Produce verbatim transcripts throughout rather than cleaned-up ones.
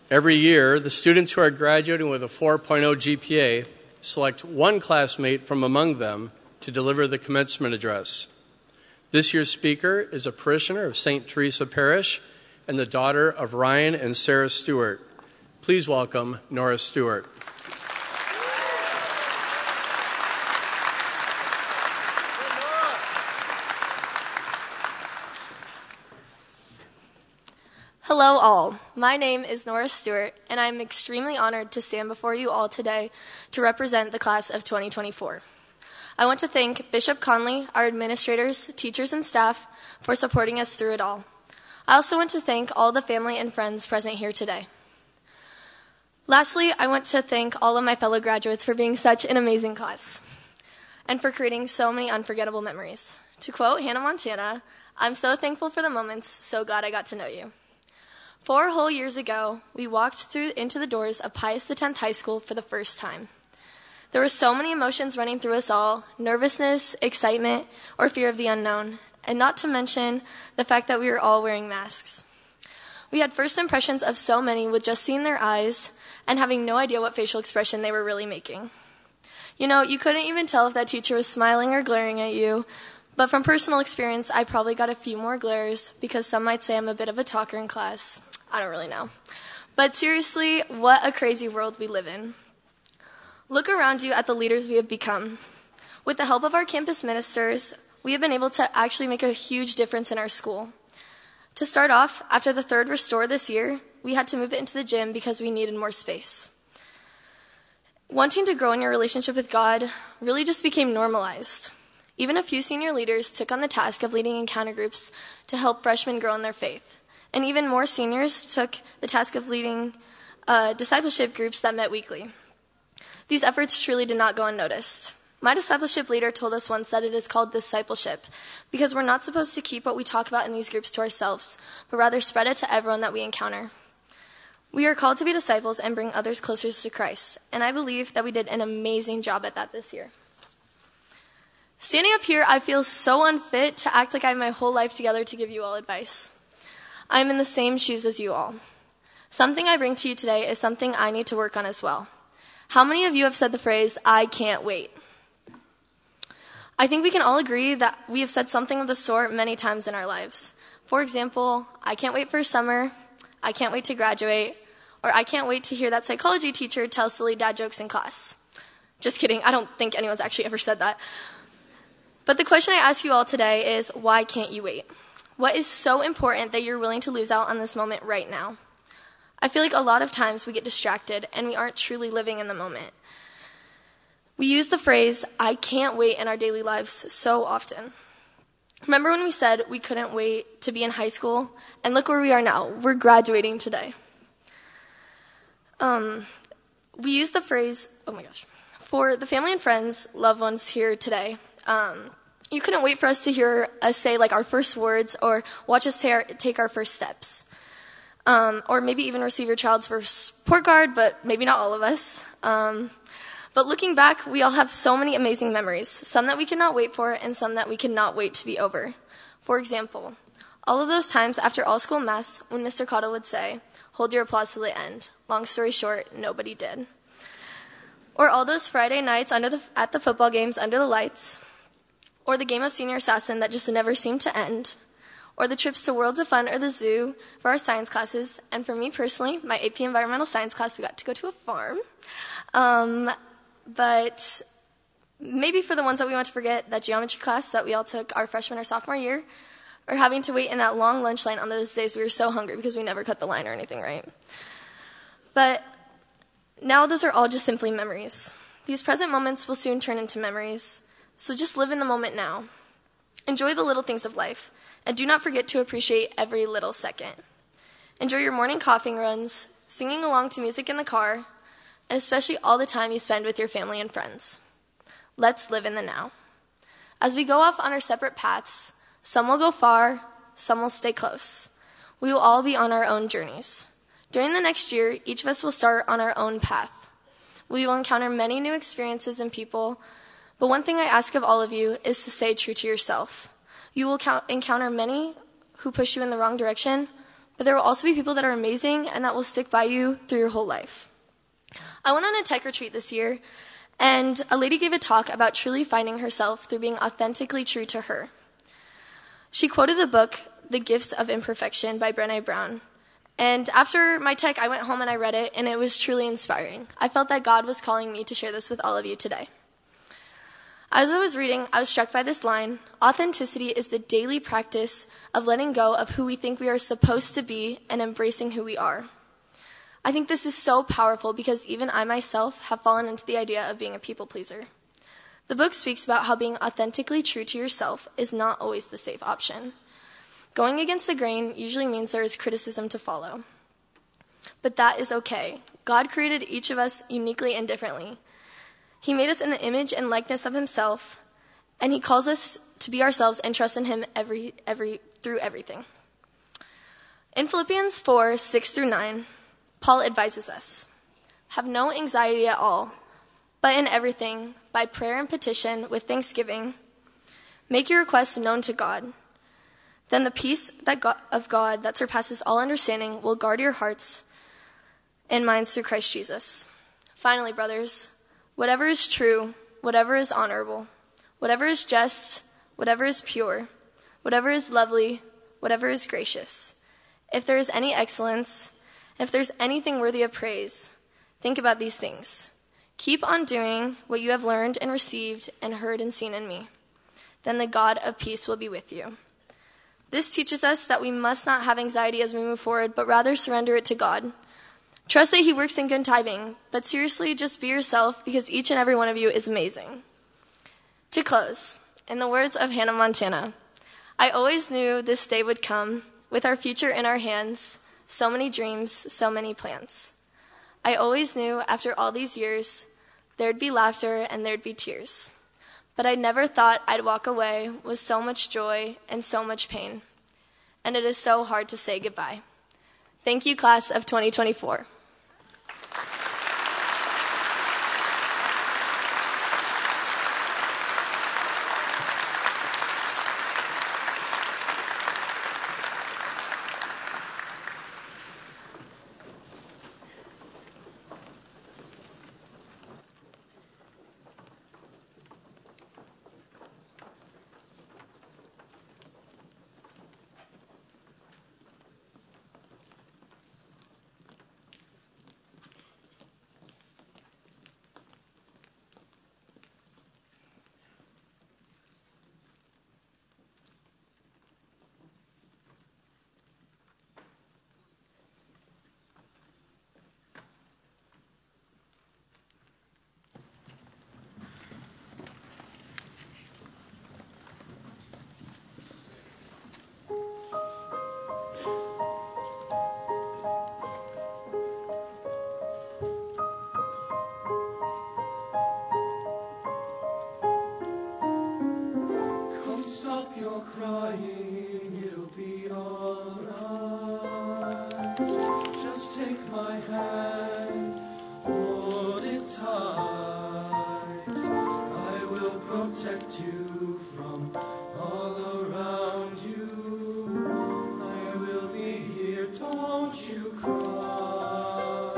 Every year, the students who are graduating with a four point oh G P A select one classmate from among them to deliver the commencement address. This year's speaker is a parishioner of Saint Teresa Parish and the daughter of Ryan and Sarah Stewart. Please welcome Nora Stewart. Hello all, my name is Nora Stewart, and I'm extremely honored to stand before you all today to represent the class of twenty twenty-four. I want to thank Bishop Conley, our administrators, teachers, and staff for supporting us through it all. I also want to thank all the family and friends present here today. Lastly, I want to thank all of my fellow graduates for being such an amazing class and for creating so many unforgettable memories. To quote Hannah Montana, I'm so thankful for the moments, so glad I got to know you. Four whole years ago, we walked through into the doors of Pius X High School for the first time. There were so many emotions running through us all, nervousness, excitement, or fear of the unknown, and not to mention the fact that we were all wearing masks. We had first impressions of so many with just seeing their eyes and having no idea what facial expression they were really making. You know, you couldn't even tell if that teacher was smiling or glaring at you, but from personal experience, I probably got a few more glares because some might say I'm a bit of a talker in class. I don't really know. But seriously, what a crazy world we live in. Look around you at the leaders we have become. With the help of our campus ministers, we have been able to actually make a huge difference in our school. To start off, after the third restore this year, we had to move it into the gym because we needed more space. Wanting to grow in your relationship with God really just became normalized. Even a few senior leaders took on the task of leading encounter groups to help freshmen grow in their faith. And even more seniors took the task of leading uh, discipleship groups that met weekly. These efforts truly did not go unnoticed. My discipleship leader told us once that it is called discipleship because we're not supposed to keep what we talk about in these groups to ourselves, but rather spread it to everyone that we encounter. We are called to be disciples and bring others closer to Christ, and I believe that we did an amazing job at that this year. Standing up here, I feel so unfit to act like I have my whole life together to give you all advice. I am in the same shoes as you all. Something I bring to you today is something I need to work on as well. How many of you have said the phrase, "I can't wait"? I think we can all agree that we have said something of the sort many times in our lives. For example, I can't wait for summer, I can't wait to graduate, or I can't wait to hear that psychology teacher tell silly dad jokes in class. Just kidding, I don't think anyone's actually ever said that. But the question I ask you all today is, why can't you wait? What is so important that you're willing to lose out on this moment right now? I feel like a lot of times we get distracted and we aren't truly living in the moment. We use the phrase, "I can't wait" in our daily lives so often. Remember when we said we couldn't wait to be in high school? And look where we are now. We're graduating today. Um, we use the phrase, oh my gosh, for the family and friends, loved ones here today. Um, You couldn't wait for us to hear us say like our first words or watch us ta- take our first steps. Um, or maybe even receive your child's first report card, but maybe not all of us. Um, but looking back, we all have so many amazing memories, some that we cannot wait for and some that we cannot wait to be over. For example, all of those times after all school mess when Mister Cottle would say, "Hold your applause till the end." Long story short, nobody did. Or all those Friday nights under the, at the football games under the lights. Or the game of Senior Assassin that just never seemed to end. Or the trips to Worlds of Fun or the zoo for our science classes. And for me personally, my A P Environmental Science class, we got to go to a farm. Um, but maybe for the ones that we want to forget, that geometry class that we all took our freshman or sophomore year. Or having to wait in that long lunch line on those days we were so hungry because we never cut the line or anything, right? But now those are all just simply memories. These present moments will soon turn into memories. So just live in the moment now. Enjoy the little things of life, and do not forget to appreciate every little second. Enjoy your morning coughing runs, singing along to music in the car, and especially all the time you spend with your family and friends. Let's live in the now. As we go off on our separate paths, some will go far, some will stay close. We will all be on our own journeys. During the next year, each of us will start on our own path. We will encounter many new experiences and people. But one thing I ask of all of you is to stay true to yourself. You will count, encounter many who push you in the wrong direction, but there will also be people that are amazing and that will stick by you through your whole life. I went on a tech retreat this year, and a lady gave a talk about truly finding herself through being authentically true to her. She quoted the book, The Gifts of Imperfection by Brené Brown. And after my tech, I went home and I read it, and it was truly inspiring. I felt that God was calling me to share this with all of you today. As I was reading, I was struck by this line: authenticity is the daily practice of letting go of who we think we are supposed to be and embracing who we are. I think this is so powerful because even I myself have fallen into the idea of being a people pleaser. The book speaks about how being authentically true to yourself is not always the safe option. Going against the grain usually means there is criticism to follow. But that is okay. God created each of us uniquely and differently. He made us in the image and likeness of himself, and he calls us to be ourselves and trust in him every, every, through everything. In Philippians four, six through nine, Paul advises us, have no anxiety at all, but in everything, by prayer and petition with thanksgiving, make your requests known to God. Then the peace that God, of God that surpasses all understanding will guard your hearts and minds through Christ Jesus. Finally, brothers, whatever is true, whatever is honorable, whatever is just, whatever is pure, whatever is lovely, whatever is gracious, if there is any excellence, if there's anything worthy of praise, think about these things. Keep on doing what you have learned and received and heard and seen in me. Then the God of peace will be with you. This teaches us that we must not have anxiety as we move forward, but rather surrender it to God. Trust that he works in good timing, but seriously, just be yourself because each and every one of you is amazing. To close, in the words of Hannah Montana, I always knew this day would come, with our future in our hands, so many dreams, so many plans. I always knew after all these years, there'd be laughter and there'd be tears. But I never thought I'd walk away with so much joy and so much pain. And it is so hard to say goodbye. Thank you, class of twenty twenty-four. Crying, it'll be alright. Just take my hand, hold it tight. I will protect you from all around you. I will be here, don't you cry.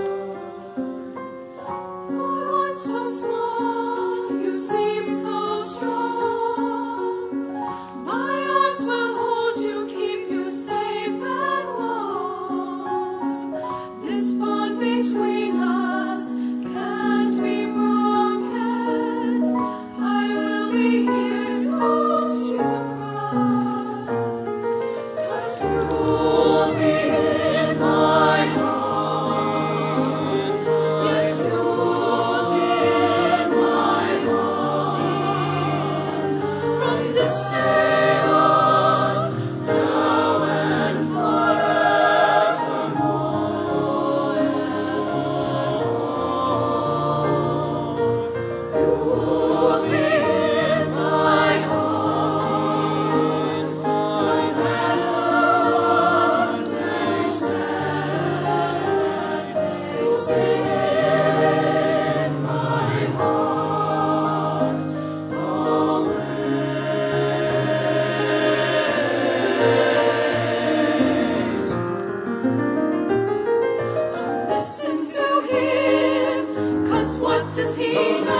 For one so small, you seem so strong. Between us can't be broken. I will be here, don't you cry. 'Cause you'll be in my heart.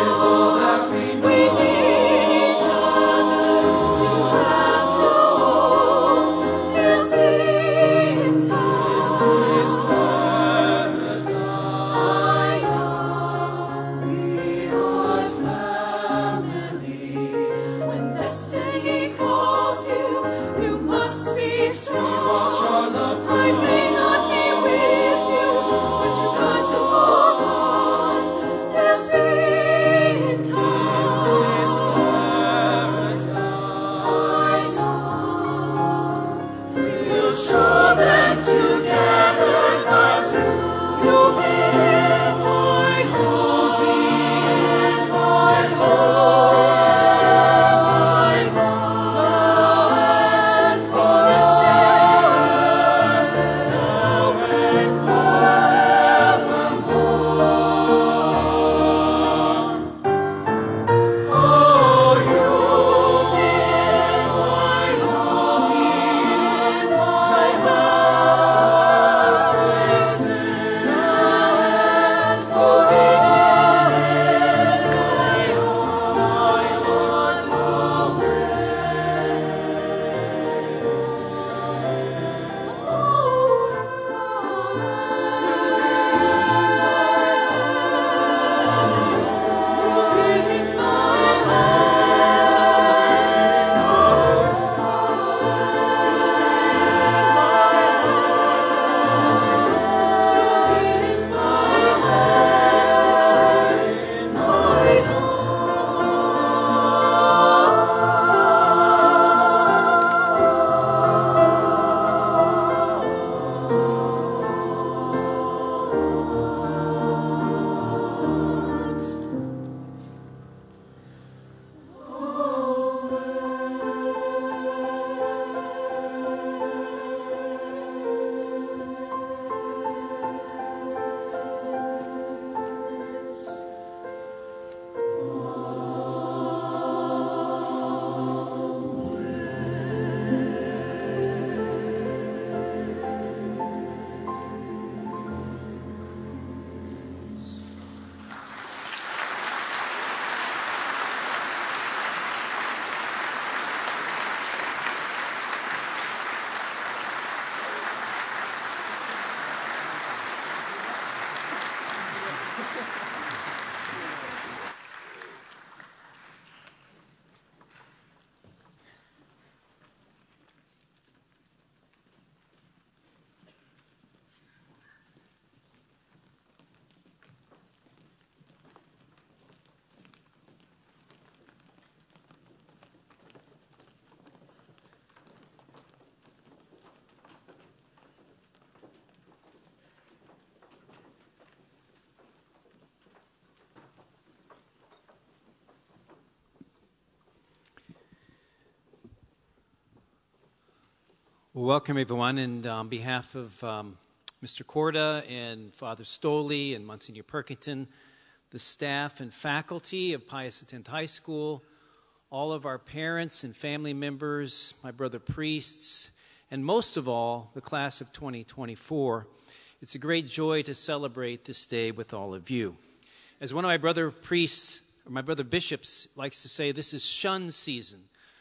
Well, welcome, everyone. And on behalf of um, Mister Corda and Father Stoley and Monsignor Perkington, the staff and faculty of Pius X High School, all of our parents and family members, my brother priests, and most of all, the class of twenty twenty-four, it's a great joy to celebrate this day with all of you. As one of my brother priests, or my brother bishops, likes to say, this is shun season,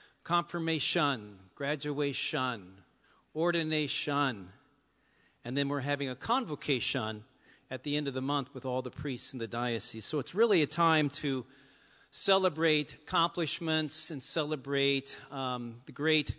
confirmation, graduation, ordination, and then we're having a convocation at the end of the month with all the priests in the diocese. So it's really a time to celebrate accomplishments and celebrate um, the great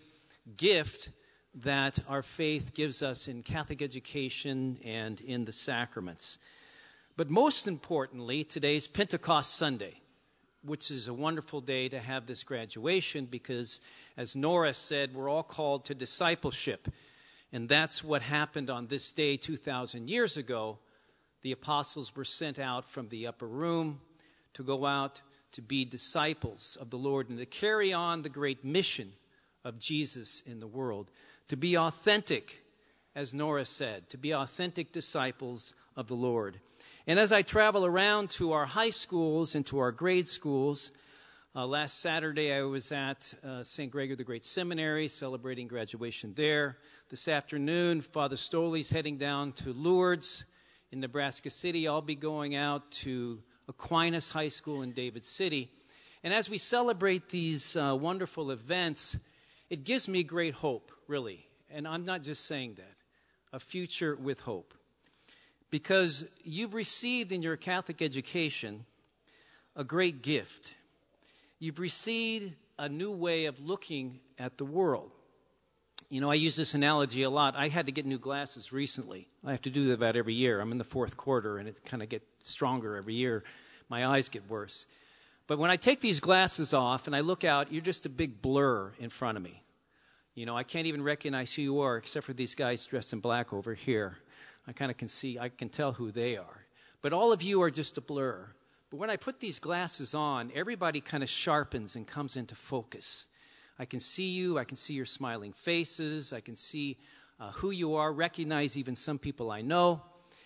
gift that our faith gives us in Catholic education and in the sacraments. But most importantly, today's Pentecost Sunday, which is a wonderful day to have this graduation because, as Nora said, we're all called to discipleship. And that's what happened on this day two thousand years ago. The apostles were sent out from the upper room to go out to be disciples of the Lord and to carry on the great mission of Jesus in the world. To be authentic, as Nora said, to be authentic disciples of the Lord. And as I travel around to our high schools and to our grade schools, uh, last Saturday I was at uh, Saint Gregory the Great Seminary celebrating graduation there. This afternoon, Father Stoley's heading down to Lourdes in Nebraska City. I'll be going out to Aquinas High School in David City. And as we celebrate these uh, wonderful events, it gives me great hope, really. And I'm not just saying that. A future with hope. Because you've received in your Catholic education a great gift. You've received a new way of looking at the world. You know, I use this analogy a lot. I had to get new glasses recently. I have to do that about every year. I'm in the fourth quarter, and it kind of gets stronger every year. My eyes get worse. But when I take these glasses off and I look out, you're just a big blur in front of me. You know, I can't even recognize who you are except for these guys dressed in black over here. I kind of can see, I can tell who they are. But all of you are just a blur. But when I put these glasses on, everybody kind of sharpens and comes into focus. I can see you. I can see your smiling faces. I can see uh, who you are, recognize even some people I know.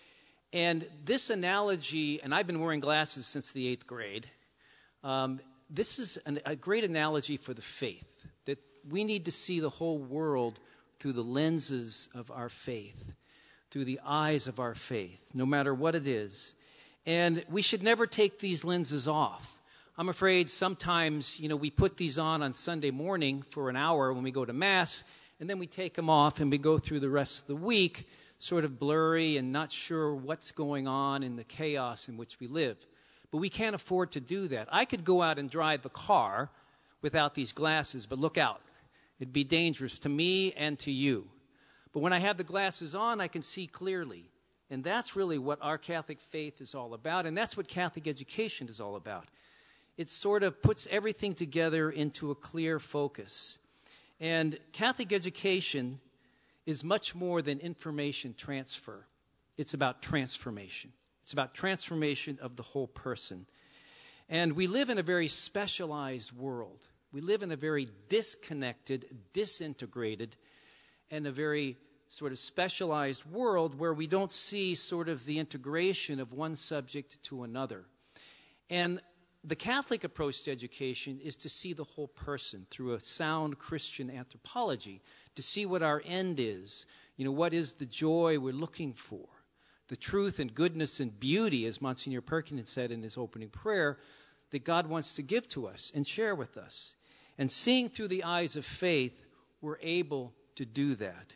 And this analogy, and I've been wearing glasses since the eighth grade, um, this is an, a great analogy for the faith, that we need to see the whole world through the lenses of our faith, through the eyes of our faith, no matter what it is. And we should never take these lenses off. I'm afraid sometimes, you know, we put these on on Sunday morning for an hour when we go to Mass, and then we take them off and we go through the rest of the week sort of blurry and not sure what's going on in the chaos in which we live. But we can't afford to do that. I could go out and drive the car without these glasses, but look out. It'd be dangerous to me and to you. But when I have the glasses on, I can see clearly. And that's really what our Catholic faith is all about, and that's what Catholic education is all about. It sort of puts everything together into a clear focus. And Catholic education is much more than information transfer. It's about transformation. It's about transformation of the whole person. And we live in a very specialized world. We live in a very disconnected, disintegrated, and a very sort of specialized world where we don't see sort of the integration of one subject to another. And the Catholic approach to education is to see the whole person through a sound Christian anthropology, to see what our end is, you know, what is the joy we're looking for, the truth and goodness and beauty, as Monsignor Perkins said in his opening prayer, that God wants to give to us and share with us. And seeing through the eyes of faith, we're able to do that.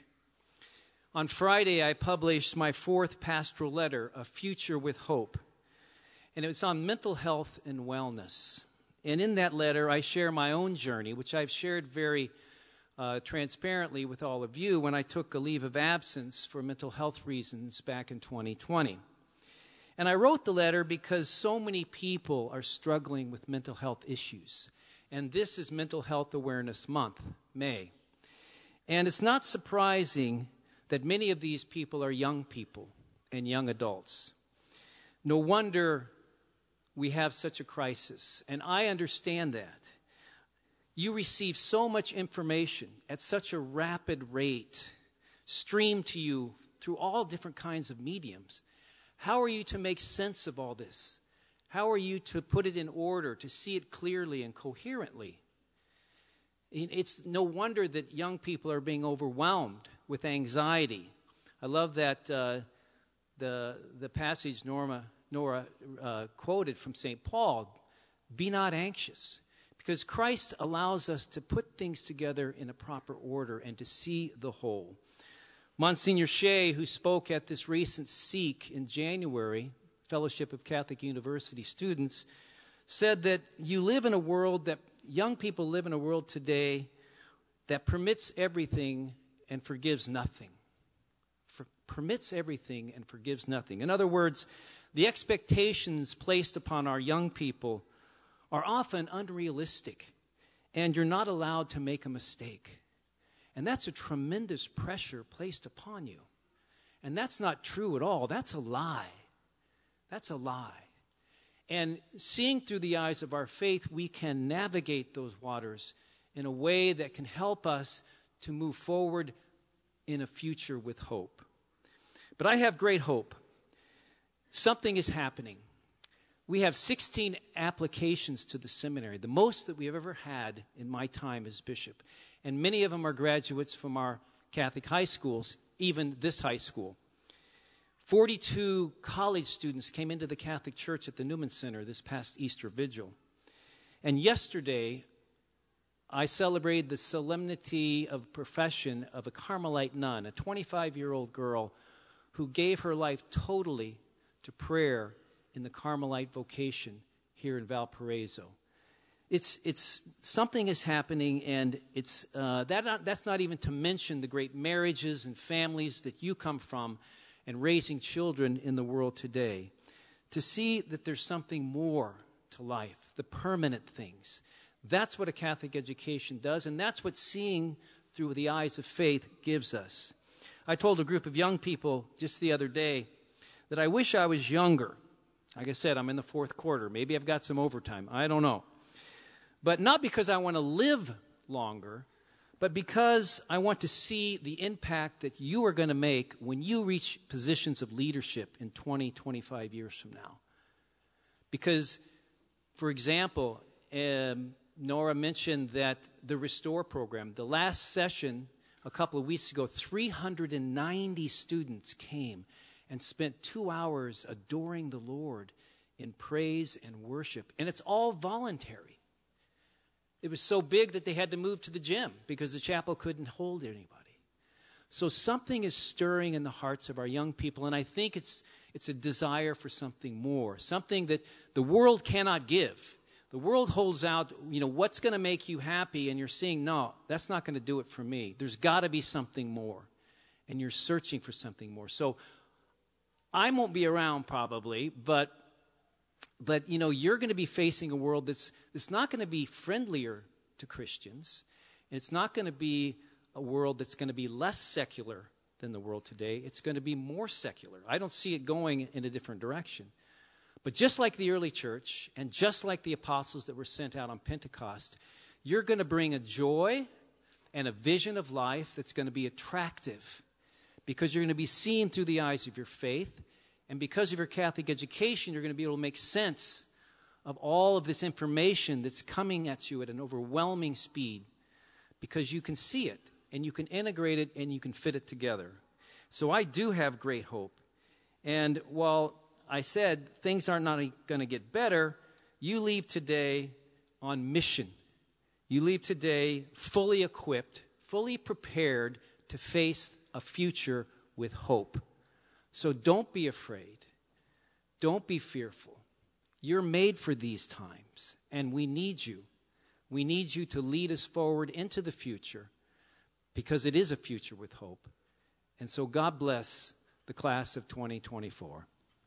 On Friday, I published my fourth pastoral letter, A Future with Hope. And it was on mental health and wellness. And in that letter, I share my own journey, which I've shared very uh, transparently with all of you when I took a leave of absence for mental health reasons back in twenty twenty. And I wrote the letter because so many people are struggling with mental health issues. And this is Mental Health Awareness Month, May. And it's not surprising that many of these people are young people and young adults. No wonder we have such a crisis, and I understand that. You receive so much information at such a rapid rate, streamed to you through all different kinds of mediums. How are you to make sense of all this? How are you to put it in order, to see it clearly and coherently? It's no wonder that young people are being overwhelmed with anxiety. I love that uh, the the passage Norma Nora uh, quoted from Saint Paul, be not anxious, because Christ allows us to put things together in a proper order and to see the whole. Monsignor Shea, who spoke at this recent Seek in January, Fellowship of Catholic University Students, said that you live in a world that, young people live in a world today that permits everything and forgives nothing. For, permits everything and forgives nothing. In other words, the expectations placed upon our young people are often unrealistic, and you're not allowed to make a mistake. And that's a tremendous pressure placed upon you. And that's not true at all. That's a lie. That's a lie. And seeing through the eyes of our faith, we can navigate those waters in a way that can help us to move forward in a future with hope. But I have great hope. Something is happening. We have sixteen applications to the seminary, the most that we have ever had in my time as bishop. And many of them are graduates from our Catholic high schools, even this high school. forty-two college students came into the Catholic Church at the Newman Center this past Easter Vigil. And yesterday, I celebrated the solemnity of profession of a Carmelite nun, a twenty-five-year-old girl who gave her life totally to prayer in the Carmelite vocation here in Valparaiso. It's it's something is happening, and it's uh, that not, that's not even to mention the great marriages and families that you come from, and raising children in the world today. To see that there's something more to life, the permanent things. That's what a Catholic education does, and that's what seeing through the eyes of faith gives us. I told a group of young people just the other day that I wish I was younger. Like I said, I'm in the fourth quarter. Maybe I've got some overtime. I don't know. But not because I want to live longer, but because I want to see the impact that you are going to make when you reach positions of leadership in twenty, twenty-five years from now. Because, for example, um, Nora mentioned that the Restore program, the last session a couple of weeks ago, three hundred ninety students came and spent two hours adoring the Lord in praise and worship. And it's all voluntary. It was so big that they had to move to the gym because the chapel couldn't hold anybody. So something is stirring in the hearts of our young people, and I think it's it's a desire for something more, something that the world cannot give. The world holds out, you know, what's going to make you happy, and you're seeing, no, that's not going to do it for me. There's got to be something more, and you're searching for something more. So I won't be around probably, but But, you know, you're going to be facing a world that's, that's not going to be friendlier to Christians. And it's not going to be a world that's going to be less secular than the world today. It's going to be more secular. I don't see it going in a different direction. But just like the early church and just like the apostles that were sent out on Pentecost, you're going to bring a joy and a vision of life that's going to be attractive because you're going to be seen through the eyes of your faith. And because of your Catholic education, you're going to be able to make sense of all of this information that's coming at you at an overwhelming speed because you can see it and you can integrate it and you can fit it together. So I do have great hope. And while I said things are not going to get better, you leave today on mission. You leave today fully equipped, fully prepared to face a future with hope. So don't be afraid. Don't be fearful. You're made for these times, and we need you. We need you to lead us forward into the future because it is a future with hope. And so God bless the class of twenty twenty-four.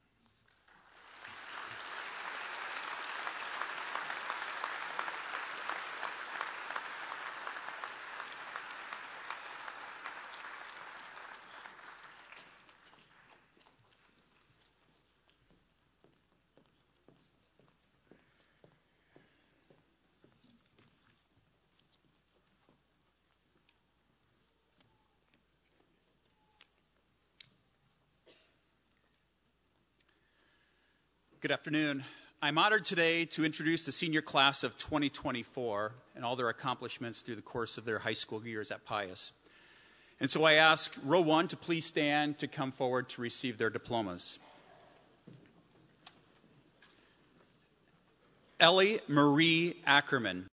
Good afternoon. I'm honored today to introduce the senior class of twenty twenty-four and all their accomplishments through the course of their high school years at Pius. And so I ask row one to please stand to come forward to receive their diplomas. Ellie Marie Ackerman.